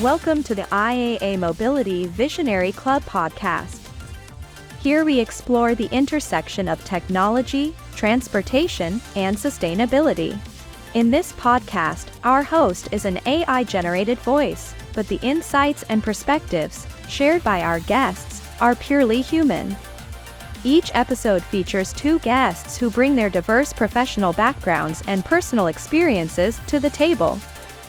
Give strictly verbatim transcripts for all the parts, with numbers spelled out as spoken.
Welcome to the I A A Mobility Visionary Club podcast. Here we explore the intersection of technology, transportation, and sustainability. In this podcast, our host is an A I-generated voice, but the insights and perspectives shared by our guests are purely human. Each episode features two guests who bring their diverse professional backgrounds and personal experiences to the table.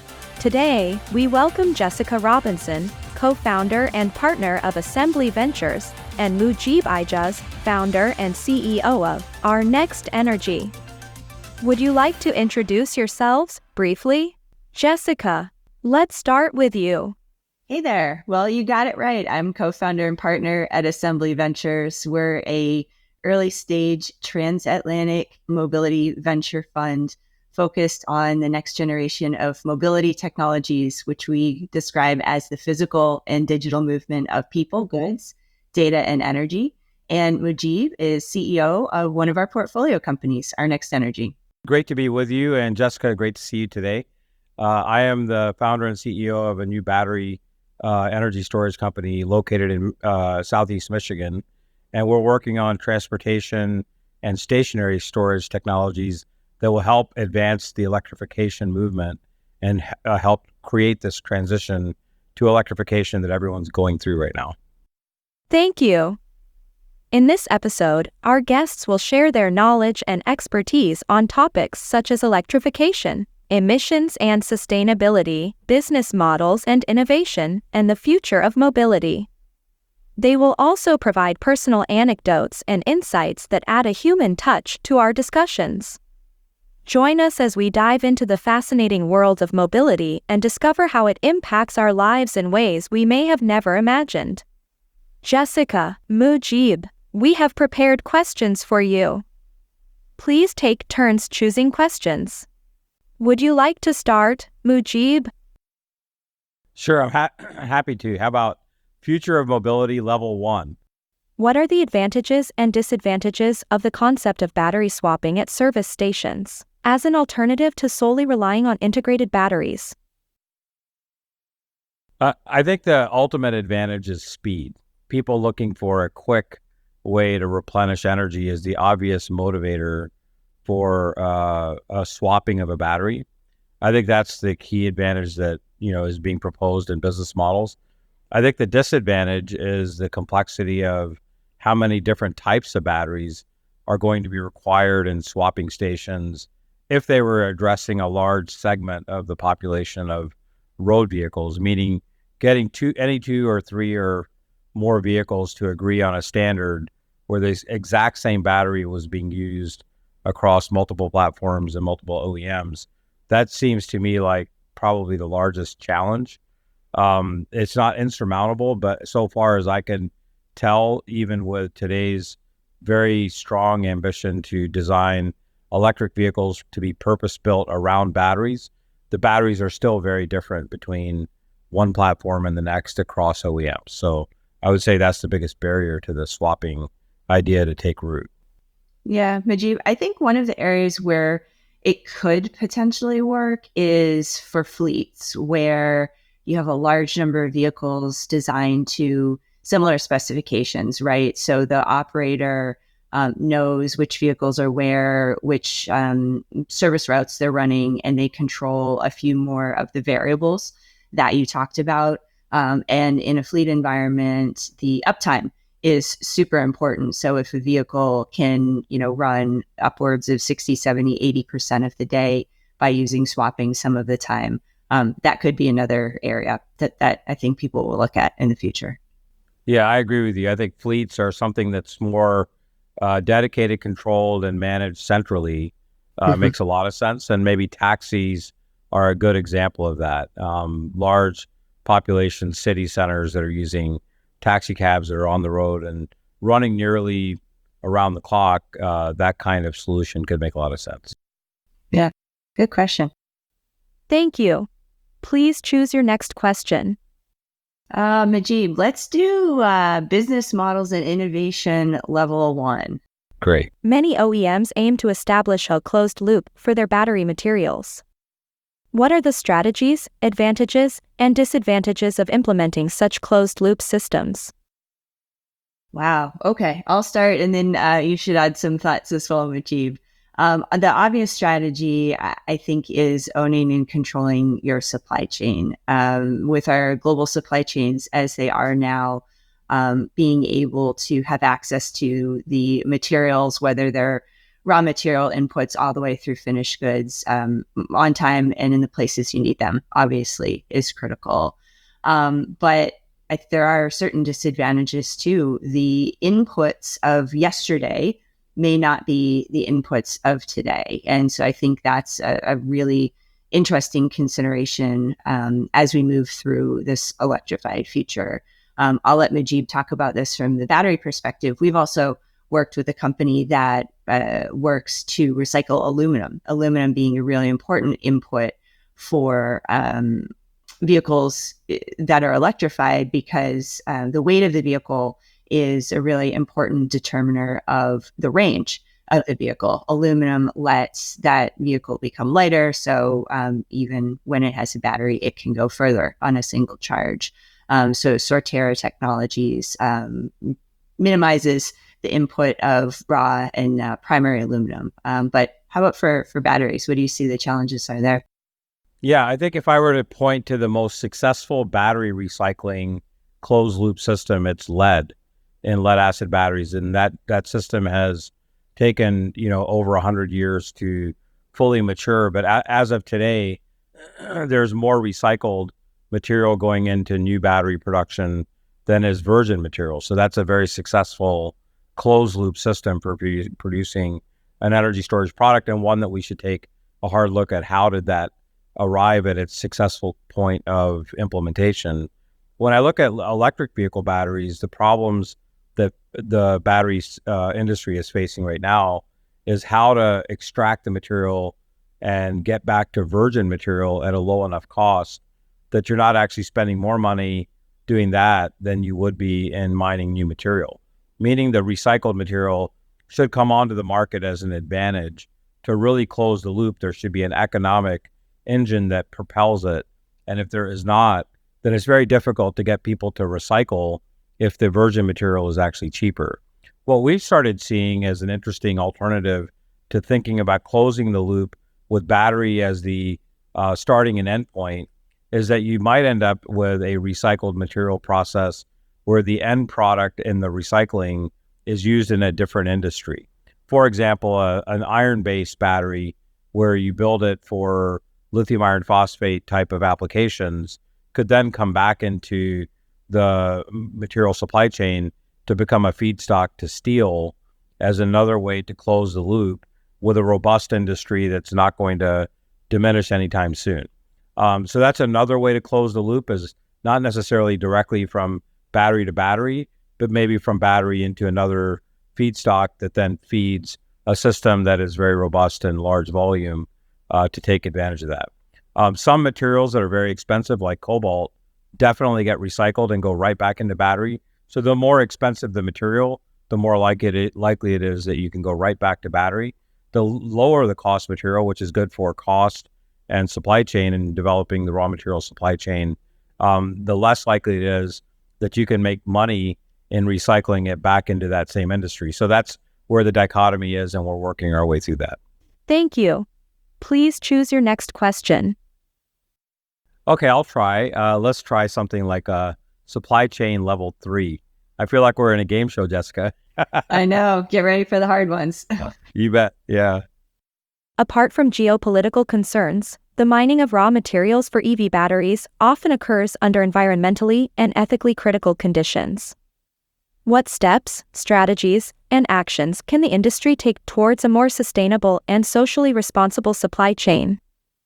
Today, we welcome Jessica Robinson, co-founder and partner of Assembly Ventures, and Mujib Ijaz, founder and C E O of Our Next Energy. Would you like to introduce yourselves briefly? Jessica, let's start with you. Hey there. Well, you got it right. I'm co-founder and partner at Assembly Ventures. We're a early stage transatlantic mobility venture fund focused on the next generation of mobility technologies, which we describe as the physical and digital movement of people, goods, data, and energy. And Mujib is C E O of one of our portfolio companies, Our Next Energy. Great to be with you. And Jessica, great to see you today. Uh, I am the founder and C E O of a new battery uh, energy storage company located in uh, Southeast Michigan. And we're working on transportation and stationary storage technologies that will help advance the electrification movement and uh, help create this transition to electrification that everyone's going through right now. Thank you. In this episode, our guests will share their knowledge and expertise on topics such as electrification, emissions and sustainability, business models and innovation, and the future of mobility. They will also provide personal anecdotes and insights that add a human touch to our discussions. Join us as we dive into the fascinating world of mobility and discover how it impacts our lives in ways we may have never imagined. Jessica, Mujib, we have prepared questions for you. Please take turns choosing questions. Would you like to start, Mujib? Sure, I'm ha- happy to. How about Future of Mobility Level one? What are the advantages and disadvantages of the concept of battery swapping at service stations, as an alternative to solely relying on integrated batteries? Uh, I think the ultimate advantage is speed. People looking for a quick way to replenish energy is the obvious motivator for uh, a swapping of a battery. I think that's the key advantage that, you know, is being proposed in business models. I think the disadvantage is the complexity of how many different types of batteries are going to be required in swapping stations if they were addressing a large segment of the population of road vehicles, meaning getting two, any two or three or more vehicles to agree on a standard where the exact same battery was being used across multiple platforms and multiple O E Ms. That seems to me like probably the largest challenge. Um, it's not insurmountable, but so far as I can tell, even with today's very strong ambition to design electric vehicles to be purpose-built around batteries, the batteries are still very different between one platform and the next across O E Ms. So I would say that's the biggest barrier to the swapping idea to take root. Yeah, Mujib, I think one of the areas where it could potentially work is for fleets where you have a large number of vehicles designed to similar specifications, right? So the operator um, knows which vehicles are where, which um, service routes they're running, and they control a few more of the variables that you talked about. Um, and in a fleet environment, the uptime is super important. So if a vehicle can, you know, run upwards of sixty, seventy, eighty percent of the day by using swapping some of the time, um, that could be another area that, that I think people will look at in the future. Yeah, I agree with you. I think fleets are something that's more uh, dedicated, controlled, and managed centrally. Uh, mm-hmm. Makes a lot of sense. And maybe taxis are a good example of that. Um, large population city centers that are using taxi cabs that are on the road and running nearly around the clock, uh, that kind of solution could make a lot of sense. Yeah, good question. Thank you. Please choose your next question. Uh, Mujib, let's do uh, business models and innovation level one. Great. Many O E Ms aim to establish a closed loop for their battery materials. What are the strategies, advantages, and disadvantages of implementing such closed-loop systems? Wow. Okay. I'll start and then uh, you should add some thoughts as well, Mujib. Um, the obvious strategy, I I think, is owning and controlling your supply chain. Um, with our global supply chains as they are now, um, being able to have access to the materials, whether they're raw material inputs all the way through finished goods, um, on time and in the places you need them, obviously, is critical. Um, but I, there are certain disadvantages too. The inputs of yesterday may not be the inputs of today. And so I think that's a, a really interesting consideration um, as we move through this electrified future. Um, I'll let Mujib talk about this from the battery perspective. We've also worked with a company that uh, works to recycle aluminum, aluminum being a really important input for um, vehicles that are electrified because uh, the weight of the vehicle is a really important determiner of the range of the vehicle. Aluminum lets that vehicle become lighter, so um, even when it has a battery, it can go further on a single charge. Um, so Sortera Technologies um, minimizes the input of raw and uh, primary aluminum. Um, but how about for, for batteries? What do you see the challenges are there? Yeah, I think if I were to point to the most successful battery recycling closed loop system, it's lead and lead acid batteries. And that, that system has taken, you know, over a hundred years to fully mature. But a, as of today, there's more recycled material going into new battery production than is virgin material. So that's a very successful closed loop system for produ- producing an energy storage product, and one that we should take a hard look at how did that arrive at its successful point of implementation. When I look at electric vehicle batteries, the problems that the battery uh, industry is facing right now is how to extract the material and get back to virgin material at a low enough cost that you're not actually spending more money doing that than you would be in mining new material. Meaning the recycled material should come onto the market as an advantage. To really close the loop, there should be an economic engine that propels it. And if there is not, then it's very difficult to get people to recycle if the virgin material is actually cheaper. What we've started seeing as an interesting alternative to thinking about closing the loop with battery as the uh, starting and end point is that you might end up with a recycled material process where the end product in the recycling is used in a different industry. For example, a, an iron-based battery where you build it for lithium iron phosphate type of applications could then come back into the material supply chain to become a feedstock to steel as another way to close the loop with a robust industry that's not going to diminish anytime soon. Um, so that's another way to close the loop, is not necessarily directly from battery to battery, but maybe from battery into another feedstock that then feeds a system that is very robust and large volume uh, to take advantage of that. Um, some materials that are very expensive, like cobalt, definitely get recycled and go right back into battery. So the more expensive the material, the more like it, likely it is that you can go right back to battery. The lower the cost material, which is good for cost and supply chain and developing the raw material supply chain, um, the less likely it is that you can make money in recycling it back into that same industry. So that's where the dichotomy is, and we're working our way through that. Thank you. Please choose your next question. Okay, I'll try. Uh, let's try something like a supply chain level three. I feel like we're in a game show, Jessica. I know. Get ready for the hard ones. You bet. Yeah. Apart from geopolitical concerns, the mining of raw materials for E V batteries often occurs under environmentally and ethically critical conditions. What steps, strategies, and actions can the industry take towards a more sustainable and socially responsible supply chain?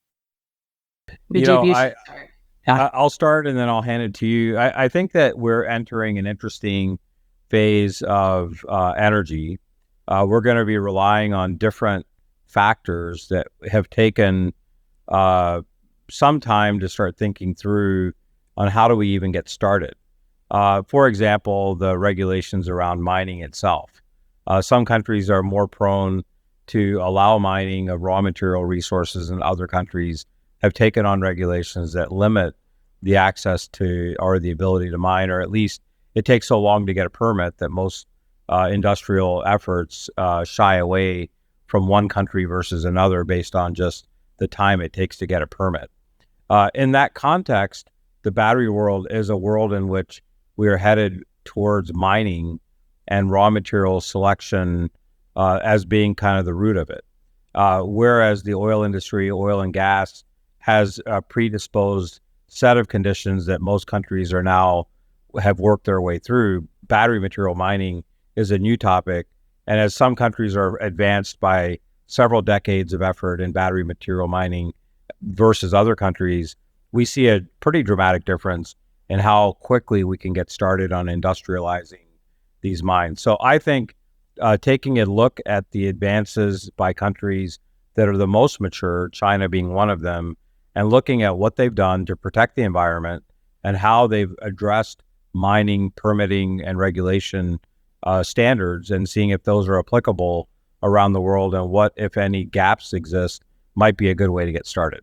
You know, I, I, I'll start and then I'll hand it to you. I, I think that we're entering an interesting phase of uh, energy. Uh, we're going to be relying on different factors that have taken uh, some time to start thinking through on how do we even get started. Uh, for example, the regulations around mining itself. Uh, some countries are more prone to allow mining of raw material resources, and other countries have taken on regulations that limit the access to or the ability to mine, or at least it takes so long to get a permit that most uh, industrial efforts uh, shy away from one country versus another based on just the time it takes to get a permit. Uh, in that context, the battery world is a world in which we are headed towards mining and raw material selection uh, as being kind of the root of it. Uh, whereas the oil industry, oil and gas, has a predisposed set of conditions that most countries are now have worked their way through. Battery material mining is a new topic. And as some countries are advanced by several decades of effort in battery material mining versus other countries, we see a pretty dramatic difference in how quickly we can get started on industrializing these mines. So I think uh, taking a look at the advances by countries that are the most mature, China being one of them, and looking at what they've done to protect the environment and how they've addressed mining, permitting, and regulation uh, standards, and seeing if those are applicable around the world and what, if any, gaps exist, might be a good way to get started.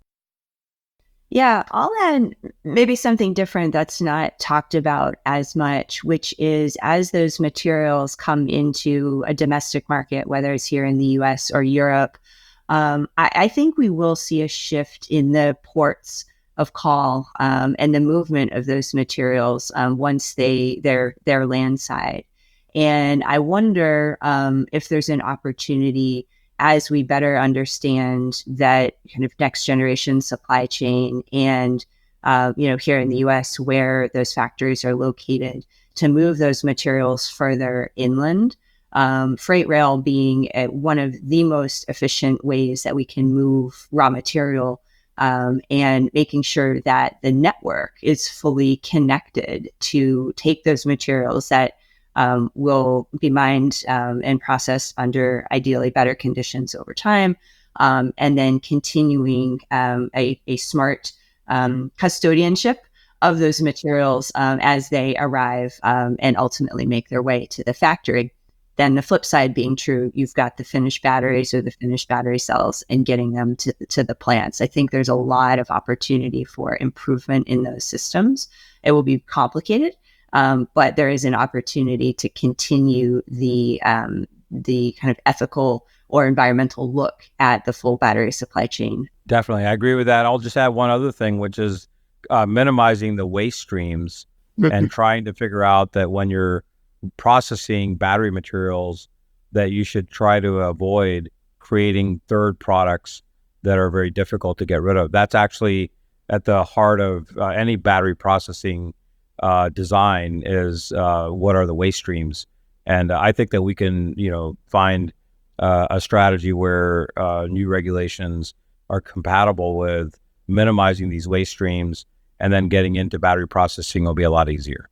Yeah, I'll add maybe something different that's not talked about as much, which is as those materials come into a domestic market, whether it's here in the U S or Europe, um, I, I think we will see a shift in the ports of call um, and the movement of those materials um, once they they're they're landside. And I wonder um, if there's an opportunity as we better understand that kind of next generation supply chain and, uh, you know, here in the U S where those factories are located, to move those materials further inland. Um, freight rail being a, one of the most efficient ways that we can move raw material, um, and making sure that the network is fully connected to take those materials that Um, will be mined um, and processed under ideally better conditions over time, um, and then continuing um, a, a smart um, custodianship of those materials um, as they arrive um, and ultimately make their way to the factory. Then the flip side being true, you've got the finished batteries or the finished battery cells and getting them to, to the plants. I think there's a lot of opportunity for improvement in those systems. It will be complicated. Um, but there is an opportunity to continue the um, the kind of ethical or environmental look at the full battery supply chain. Definitely. I agree with that. I'll just add one other thing, which is uh, minimizing the waste streams and trying to figure out that when you're processing battery materials, that you should try to avoid creating third products that are very difficult to get rid of. That's actually at the heart of uh, any battery processing uh, design is uh, what are the waste streams. And uh, I think that we can, you know, find uh, a strategy where uh, new regulations are compatible with minimizing these waste streams, and then getting into battery processing will be a lot easier.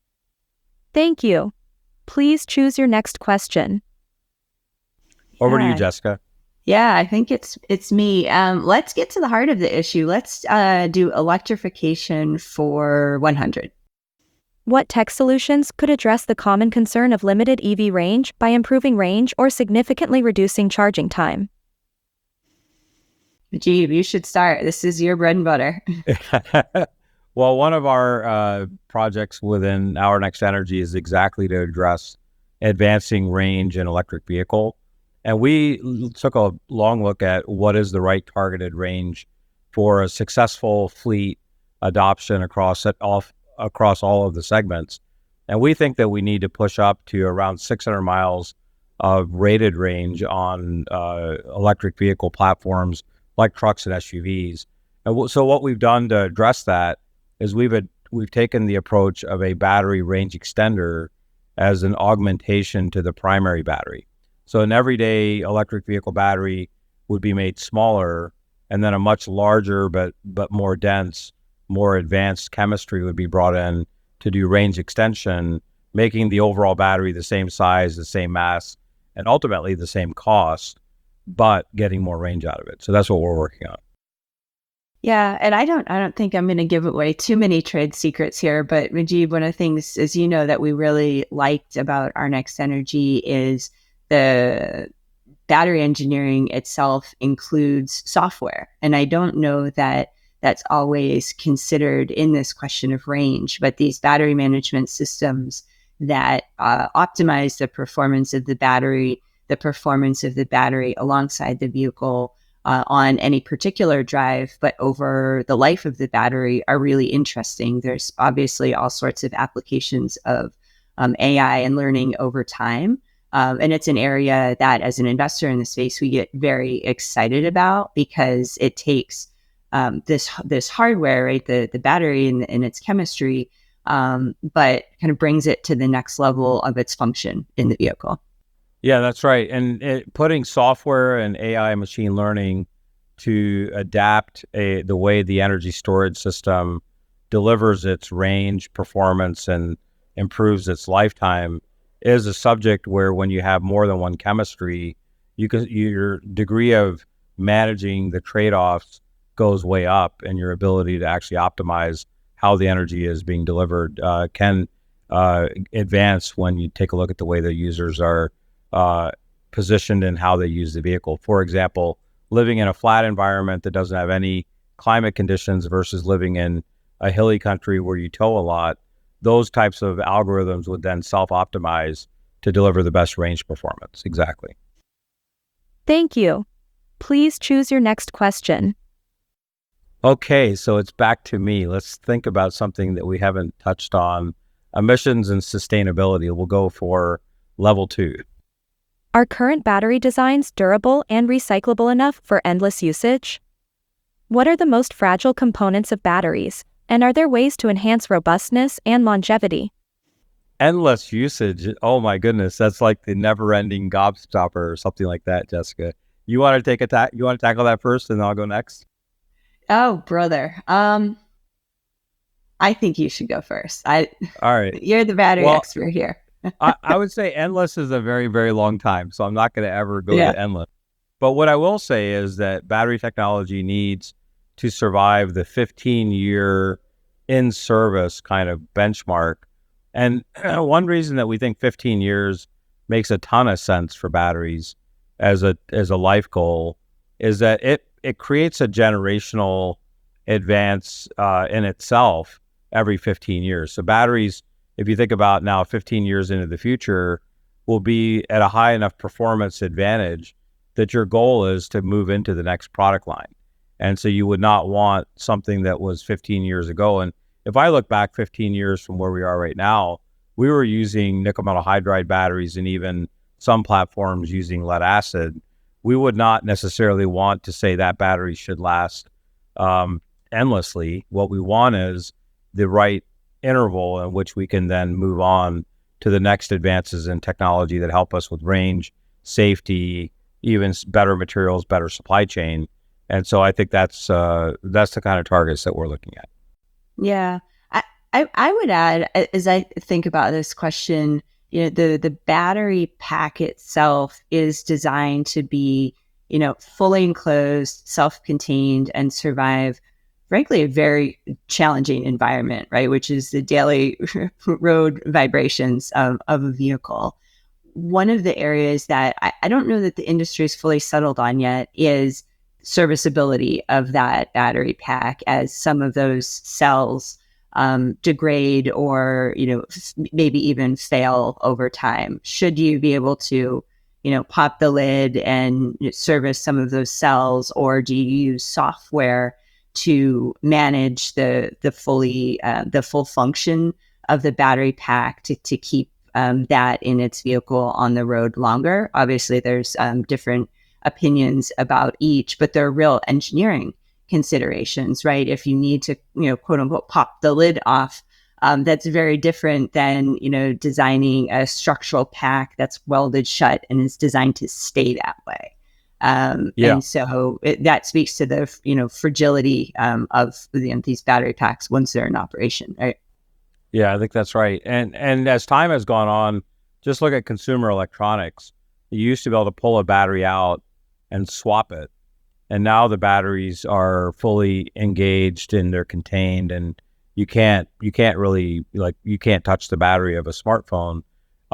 Thank you. Please choose your next question. Over Yeah. to you, Jessica. Yeah, I think it's it's me. Um, let's get to the heart of the issue. Let's uh, do electrification for one hundred. What tech solutions could address the common concern of limited E V range by improving range or significantly reducing charging time? Rajiv, you should start. This is your bread and butter. Well, one of our uh, projects within Our Next Energy is exactly to address advancing range in electric vehicle. And we l- took a long look at what is the right targeted range for a successful fleet adoption across it, all, across all of the segments. And we think that we need to push up to around six hundred miles of rated range on uh, electric vehicle platforms like trucks and S U Vs. And w- so what we've done to address that is we've ad- we've taken the approach of a battery range extender as an augmentation to the primary battery. So an everyday electric vehicle battery would be made smaller, and then a much larger but but more dense, more advanced chemistry would be brought in to do range extension, making the overall battery the same size, the same mass, and ultimately the same cost, but getting more range out of it. So that's what we're working on. Yeah, and I don't I don't think I'm going to give away too many trade secrets here, but Rajiv, one of the things, as you know, that we really liked about Our Next Energy is the battery engineering itself includes software. And I don't know that that's always considered in this question of range, but these battery management systems that uh, optimize the performance of the battery, the performance of the battery alongside the vehicle uh, on any particular drive, but over the life of the battery are really interesting. There's obviously all sorts of applications of um, A I and learning over time. Um, and it's an area that as an investor in the space, we get very excited about because it takes um, this this hardware, right, the, the battery and, and its chemistry, um, but kind of brings it to the next level of its function in the vehicle. Yeah, that's right. And it, putting software and A I machine learning to adapt a, the way the energy storage system delivers its range, performance, and improves its lifetime is a subject where when you have more than one chemistry, you can, your degree of managing the trade-offs goes way up, and your ability to actually optimize how the energy is being delivered uh, can uh, advance when you take a look at the way the users are uh, positioned and how they use the vehicle. For example, living in a flat environment that doesn't have any climate conditions versus living in a hilly country where you tow a lot, those types of algorithms would then self-optimize to deliver the best range performance. Exactly. Thank you. Please choose your next question. Okay, so it's back to me. Let's think about something that we haven't touched on. Emissions and sustainability. We'll go for level two. Are current battery designs durable and recyclable enough for endless usage? What are the most fragile components of batteries, and are there ways to enhance robustness and longevity? Endless usage. Oh my goodness, that's like the never-ending gobstopper or something like that, Jessica. You want to take a ta- you want to tackle that first, and then I'll go next? Oh, brother. Um, I think you should go first. I. All right. You're the battery Well, expert here. I, I would say endless is a very, very long time, so I'm not going to ever go Yeah. to endless. But what I will say is that battery technology needs to survive the fifteen-year in-service kind of benchmark. And one reason that we think fifteen years makes a ton of sense for batteries as a as a life goal is that it it creates a generational advance uh, in itself every fifteen years. So batteries, if you think about now fifteen years into the future, will be at a high enough performance advantage that your goal is to move into the next product line. And so you would not want something that was fifteen years ago. And if I look back fifteen years from where we are right now, we were using nickel metal hydride batteries and even some platforms using lead acid. We would not necessarily want to say that battery should last um, endlessly. What we want is the right interval in which we can then move on to the next advances in technology that help us with range, safety, even better materials, better supply chain. And so I think that's uh, that's the kind of targets that we're looking at. Yeah. I, I, I would add, as I think about this question, you know, the, the battery pack itself is designed to be, you know, fully enclosed, self-contained, and survive, frankly, a very challenging environment, right? Which is the daily road vibrations of, of a vehicle. One of the areas that I, I don't know that the industry is fully settled on yet is serviceability of that battery pack, as some of those cells um, degrade or, you know, f- maybe even fail over time. Should you be able to, you know, pop the lid and service some of those cells, or do you use software to manage the the fully uh, the full function of the battery pack to to keep um, that in its vehicle on the road longer? Obviously, there's um, different opinions about each, but there are real engineering considerations, right? If you need to, you know, quote unquote, pop the lid off, um, that's very different than, you know, designing a structural pack that's welded shut and is designed to stay that way. Um, Yeah. And so it, that speaks to the, you know, fragility um, of you know, these battery packs once they're in operation, right? Yeah, I think that's right. And and as time has gone on, just look at consumer electronics. You used to be able to pull a battery out and swap it. And now the batteries are fully engaged and they're contained, and you can't you can't really like you can't touch the battery of a smartphone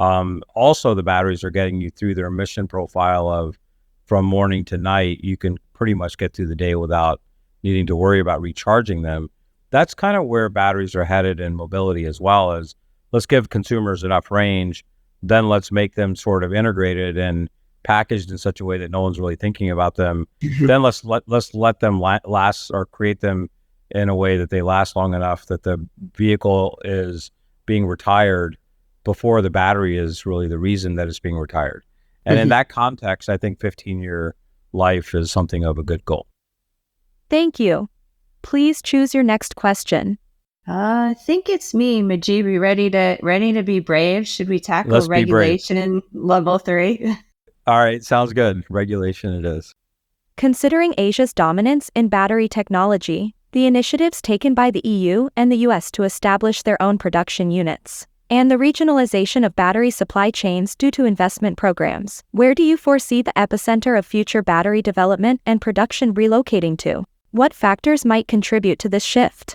Um, also, the batteries are getting you through their emission profile of from morning to night. You can pretty much get through the day without needing to worry about recharging them. That's kind of where batteries are headed in mobility as well. As let's give consumers enough range, then let's make them sort of integrated and packaged in such a way that no one's really thinking about them. Then let's let let's let them la- last or create them in a way that they last long enough that the vehicle is being retired before the battery is really the reason that it's being retired. And in that context, I think fifteen-year life is something of a good goal. Thank you. Please choose your next question. Uh, I think it's me, Majib. You ready to ready to be brave? Should we tackle Let's be brave. regulation in level three? All right, sounds good. Regulation it is. Considering Asia's dominance in battery technology, the initiatives taken by the E U and the U S to establish their own production units, and the regionalization of battery supply chains due to investment programs, where do you foresee the epicenter of future battery development and production relocating to? What factors might contribute to this shift?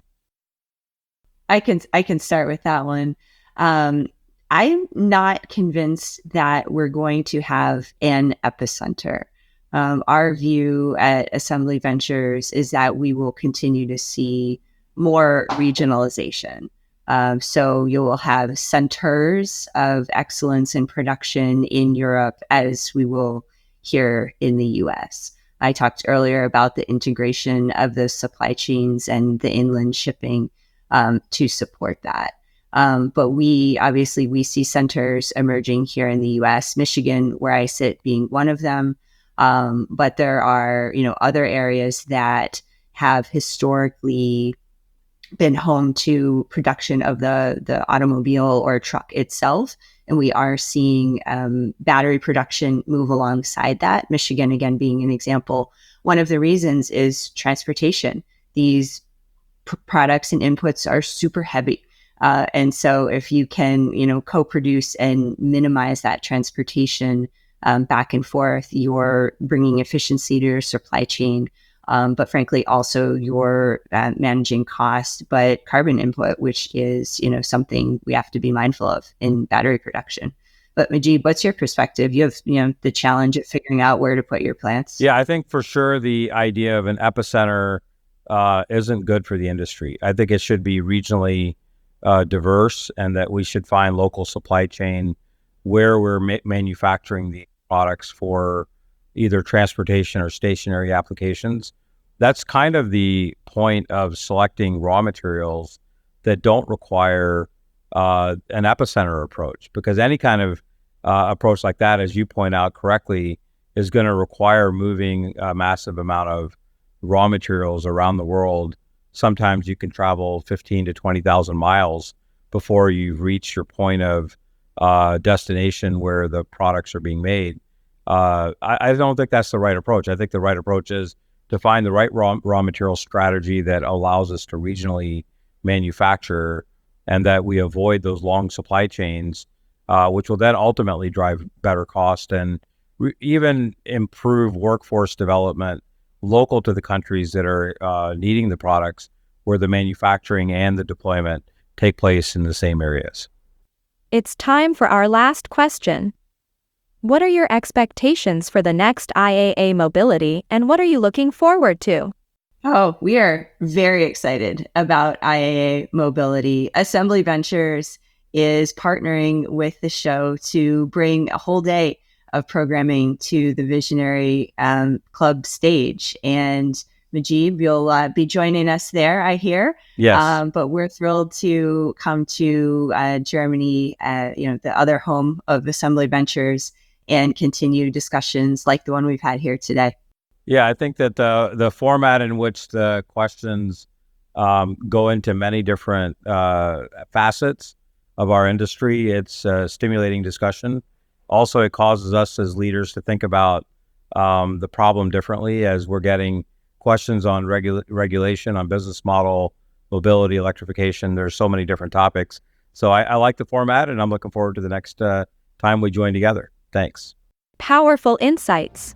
I can I can start with that one. Um, I'm not convinced that we're going to have an epicenter. Um, our view at Assembly Ventures is that we will continue to see more regionalization. Um, so you will have centers of excellence in production in Europe, as we will here in the U S. I talked earlier about the integration of the supply chains and the inland shipping um, to support that. Um, but we obviously we see centers emerging here in the U S, Michigan, where I sit, being one of them. Um, but there are, you know, other areas that have historically been home to production of the the automobile or truck itself, and we are seeing um, battery production move alongside that. Michigan, again, being an example. One of the reasons is transportation. These p- products and inputs are super heavy. Uh, and so if you can, you know, co-produce and minimize that transportation um, back and forth, you're bringing efficiency to your supply chain. Um, but frankly, also you're uh, managing cost, but carbon input, which is, you know, something we have to be mindful of in battery production. But Majib, what's your perspective? You have, you know, the challenge of figuring out where to put your plants. Yeah, I think for sure the idea of an epicenter uh, isn't good for the industry. I think it should be regionally uh, diverse, and that we should find local supply chain where we're ma- manufacturing the products for either transportation or stationary applications. That's kind of the point of selecting raw materials that don't require uh, an epicenter approach, because any kind of uh, approach like that, as you point out correctly, is going to require moving a massive amount of raw materials around the world. Sometimes you can travel fifteen to twenty thousand miles before you've reached your point of uh, destination where the products are being made. Uh, I, I don't think that's the right approach. I think the right approach is to find the right raw, raw material strategy that allows us to regionally manufacture, and that we avoid those long supply chains, uh, which will then ultimately drive better cost and re- even improve workforce development local to the countries that are uh, needing the products, where the manufacturing and the deployment take place in the same areas. It's time for our last question. What are your expectations for the next I A A Mobility, and what are you looking forward to? Oh, we are very excited about I A A Mobility. Assembly Ventures is partnering with the show to bring a whole day of programming to the Visionary um, Club stage. And Majib, you'll uh, be joining us there, I hear. Yes. Um, but we're thrilled to come to uh, Germany, uh, you know, the other home of Assembly Ventures, and continue discussions like the one we've had here today. Yeah, I think that the the format in which the questions um, go into many different uh, facets of our industry, it's a stimulating discussion. Also, it causes us as leaders to think about um, the problem differently, as we're getting questions on regu- regulation, on business model, mobility, electrification. There's so many different topics. So I, I like the format, and I'm looking forward to the next uh, time we join together. Thanks. Powerful insights.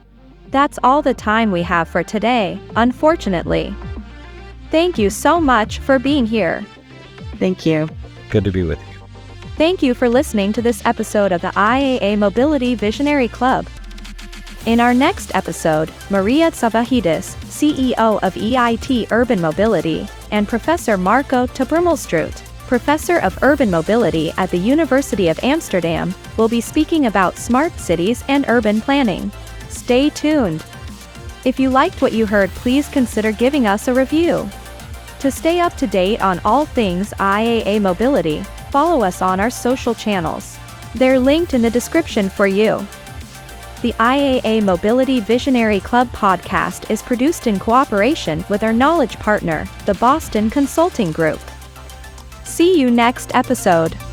That's all the time we have for today, unfortunately. Thank you so much for being here. Thank you. Good to be with you. Thank you for listening to this episode of the I A A Mobility Visionary Club. In our next episode, Maria Tsavahidis, C E O of E I T Urban Mobility, and Professor Marco Tabermelstruit, Professor of Urban Mobility at the University of Amsterdam, will be speaking about smart cities and urban planning. Stay tuned. If you liked what you heard, please consider giving us a review. To stay up to date on all things I A A mobility, follow us on our social channels. They're linked in the description for you. The I A A Mobility Visionary Club podcast is produced in cooperation with our knowledge partner, the Boston Consulting Group. See you next episode.